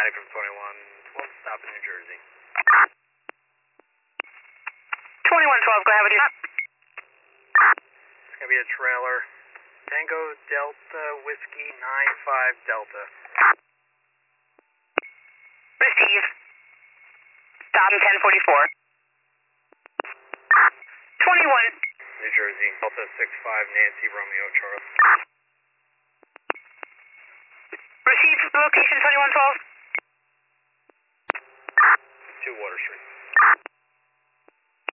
static from 2112, stop in New Jersey. 2112, go ahead with you. It's going to be a trailer. Tango Delta Whiskey 95 Delta. Receive. Stop in 1044. 21. New Jersey, Delta 65 Nancy Romeo Charlie. Receive location 2112.